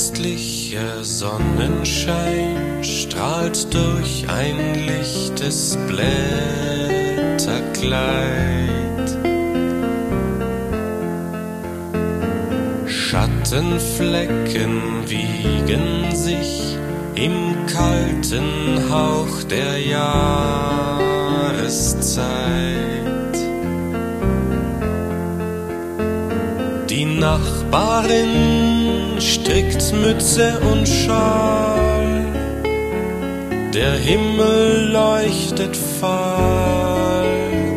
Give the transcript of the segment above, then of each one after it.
Köstlicher Sonnenschein strahlt durch ein lichtes Blätterkleid. Schattenflecken wiegen sich im kalten Hauch der Jahreszeit. Die Nachbarin strickt Mütze und Schal, der Himmel leuchtet fahl,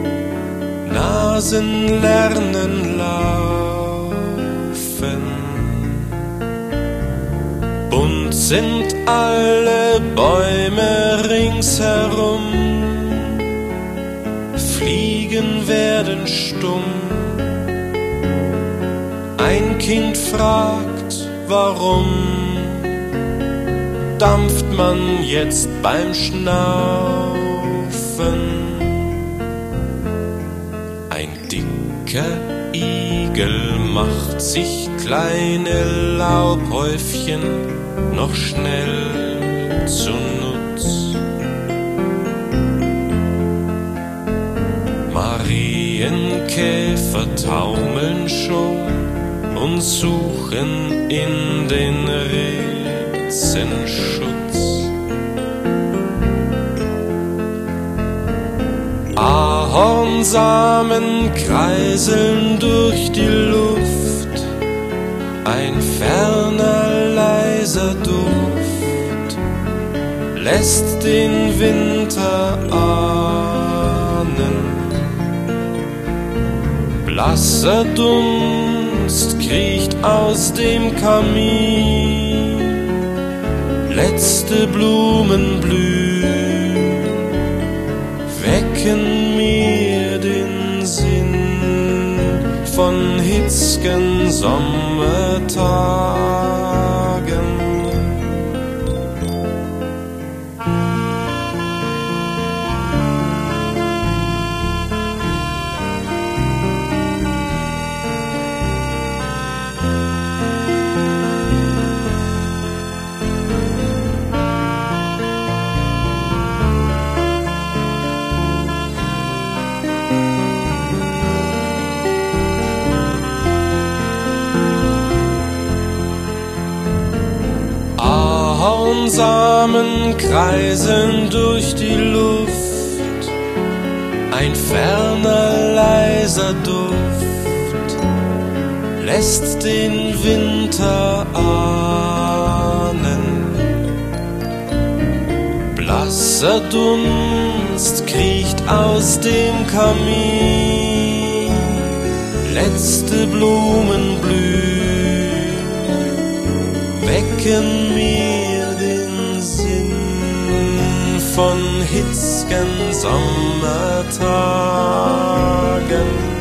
Nasen lernen laufen. Bunt sind alle Bäume ringsherum, Fliegen werden stumm. Ein Kind fragt, warum dampft man jetzt beim Schnaufen? Ein dicker Igel macht sich kleine Laubhäufchen noch schnell zunutz. Marienkäfer taumeln schon und suchen in den Ritzen Schutz. Ahornsamen kreiseln durch die Luft, ein ferner leiser Duft lässt den Winter ahnen. Blasser Dunst kriecht aus dem Kamin, letzte Blumen blühen, wecken mir den Sinn von hitzgen Sommertagen. Ahornsamen kreiseln durch die Luft, ein ferner leiser Duft lässt den Winter ahnen. Blasser Dunst kriecht aus dem Kamin, letzte Blumen blühen, wecken mir den Sinn von hitzgen Sommertagen.